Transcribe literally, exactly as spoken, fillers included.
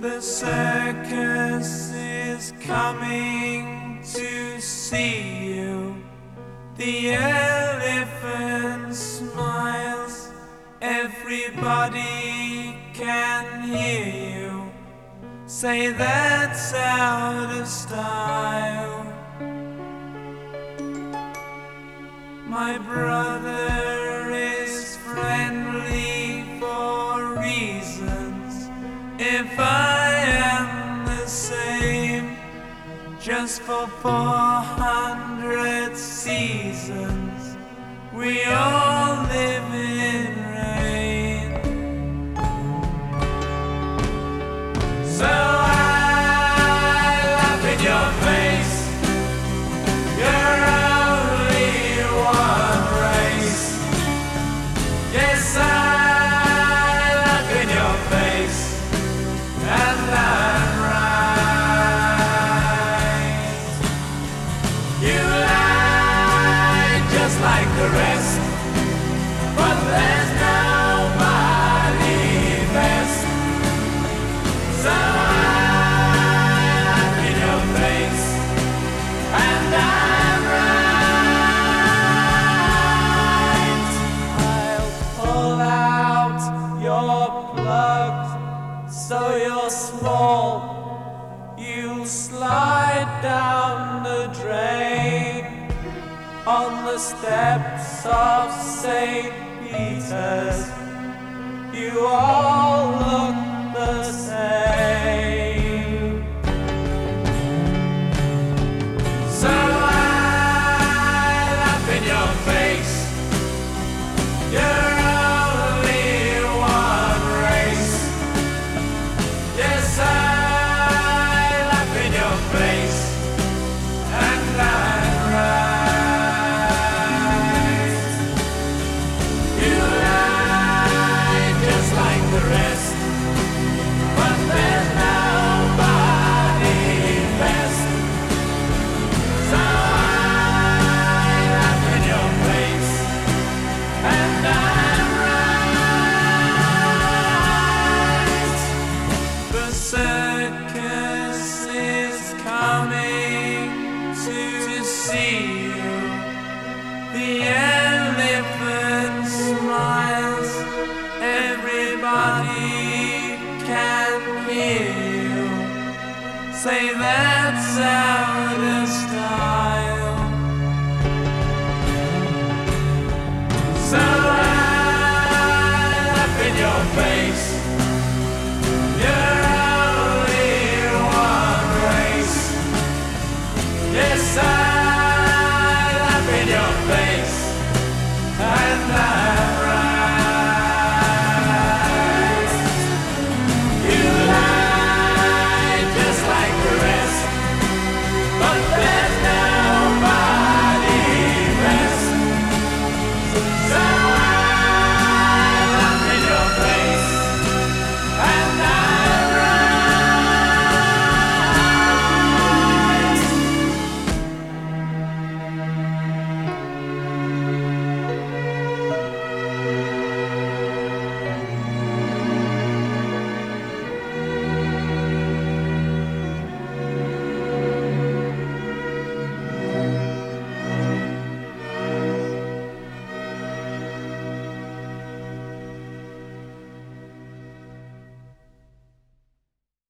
The circus is coming to see you. The elephant smiles, everybody can hear you. Say that's out of style. My brother is friendly for reasons. If I am the same, just for four hundred seasons, we all live in rain. So I laugh in your face. You're only one race. Yes, I laugh in your face, and I'm right. You lie just like the rest, but there's nobody best. So I laugh in your face, and I'm right. I'll pull out your plug so you're small. You'll slide down the drain on the steps of Saint Peter's. You all look the same. So I laugh in your face. You're only one race. Yes, I laugh in your face, and I'm right. You lie just like the rest, but there's nobody best. So I laugh in your face, and I'm right. The circus is coming to see you. The elephant smiles, everybody can hear you. Say that's out of style. So I laugh in your face. You're only one race. Yes, I laugh in your face, and I'm right. You lie just like the rest, but then